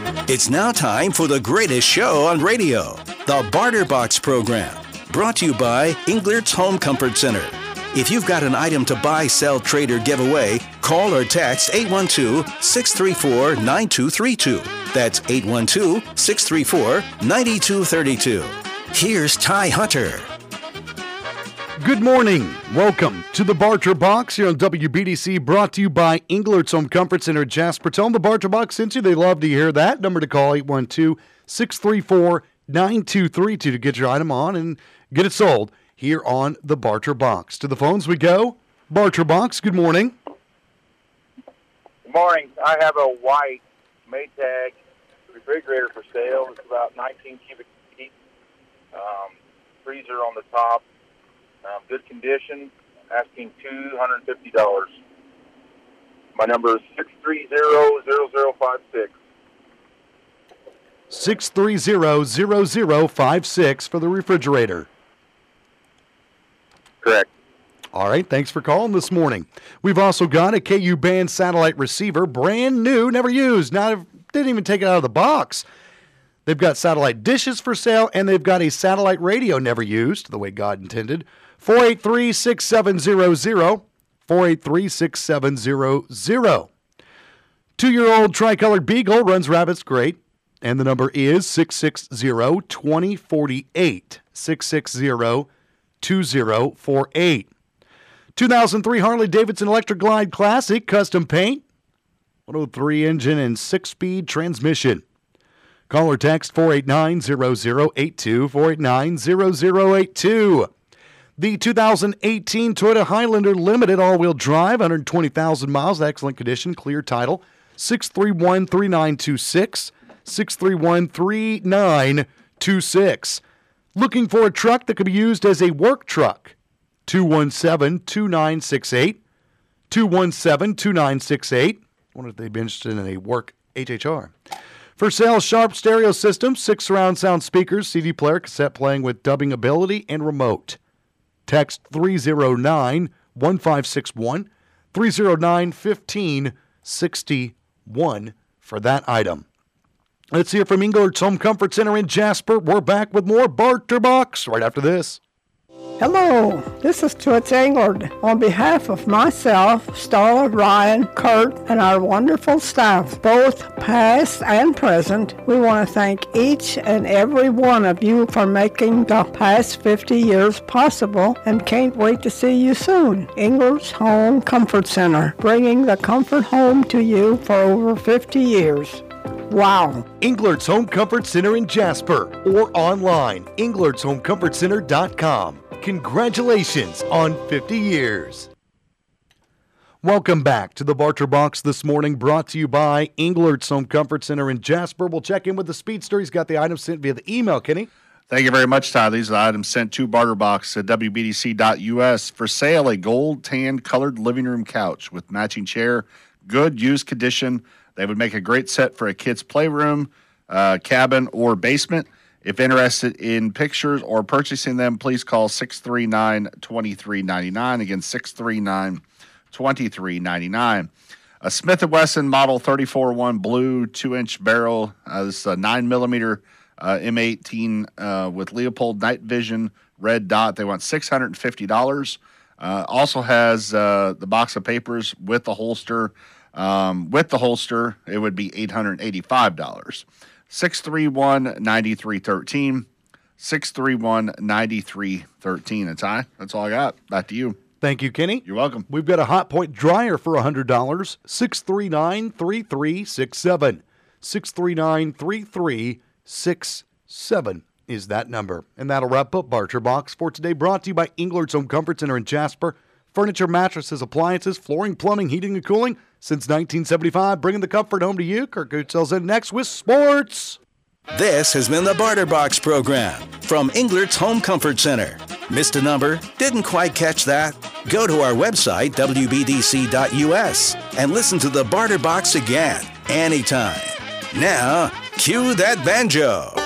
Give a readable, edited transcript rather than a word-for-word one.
It's now time for the greatest show on radio, the Barter Box program, brought to you by Englert's Home Comfort Center. If you've got an item to buy, sell, trade, or give away, call or text 812-634-9232. That's 812-634-9232. Here's Ty Hunter. Good morning. Welcome to the Barter Box here on WBDC, brought to you by Englert's Home Comfort Center, Jasper. Tell them the Barter Box sent you. They love to hear that. Number to call, 812-634-9232 to get your item on and get it sold here on the Barter Box. To the phones we go. Barter Box, good morning. Good morning. I have a white Maytag refrigerator for sale. It's about 19 cubic feet. Freezer on the top. Good condition. Asking $250. My number is 630-0056. 630-0056 for the refrigerator. Correct. All right, thanks for calling this morning. We've also got a KU band satellite receiver, brand new, never used. Didn't even take it out of the box. They've got satellite dishes for sale, and they've got a satellite radio never used, the way God intended. 483-6700, 483-6700. 2-year-old tricolored beagle runs rabbits great, and the number is 660-2048, 660-2048. 2003 Harley-Davidson Electric Glide Classic, custom paint, 103 engine and 6-speed transmission. Call or text 489-0082, 489-0082. The 2018 Toyota Highlander Limited all-wheel drive, 120,000 miles, excellent condition, clear title, 631-3926, 631-3926. Looking for a truck that could be used as a work truck, 217-2968, 217-2968. I wonder if they'd be interested in a work HHR. For sale, Sharp stereo system, 6 surround sound speakers, CD player, cassette playing with dubbing ability, and remote. Text 309-1561, 309-1561 for that item. Let's hear from Englert's Home Comfort Center in Jasper. We're back with more Barter Box right after this. Hello, this is Toots Englert. On behalf of myself, Starla, Ryan, Kurt, and our wonderful staff, both past and present, we want to thank each and every one of you for making the past 50 years possible and can't wait to see you soon. Englert's Home Comfort Center, bringing the comfort home to you for over 50 years. Wow. Englert's Home Comfort Center in Jasper or online, englertshomecomfortcenter.com. Congratulations on 50 years. Welcome back to the Barter Box this morning, brought to you by Englert's Home Comfort Center in Jasper. We'll check in with the Speedster. He's got the items sent via the email, Kenny. Thank you very much, Todd. These are the items sent to Barter Box at WBDC.us. For sale, a gold tan colored living room couch with matching chair, good used condition. They would make a great set for a kid's playroom, cabin, or basement. If interested in pictures or purchasing them, please call 639-2399. Again, 639-2399. A Smith & Wesson Model 34-1 blue 2-inch barrel. This is a 9mm M18 with Leopold Night Vision red dot. They want $650. Also has the box of papers with the holster. With the holster, it would be $885. 631-9313, 631-9313. That's high. That's all I got. Back to you. Thank you, Kenny. You're welcome. We've got a Hot Point dryer for $100, 639-3367. 639-3367 is that number. And that'll wrap up Barter Box for today, brought to you by Englert's Home Comfort Center in Jasper. Furniture, mattresses, appliances, flooring, plumbing, heating, and cooling. Since 1975, bringing the comfort home to you. Kirk Goodsell's in next with sports. This has been the Barter Box program from Englert's Home Comfort Center. Missed a number? Didn't quite catch that? Go to our website, WBDC.us, and listen to the Barter Box again, anytime. Now, cue that banjo.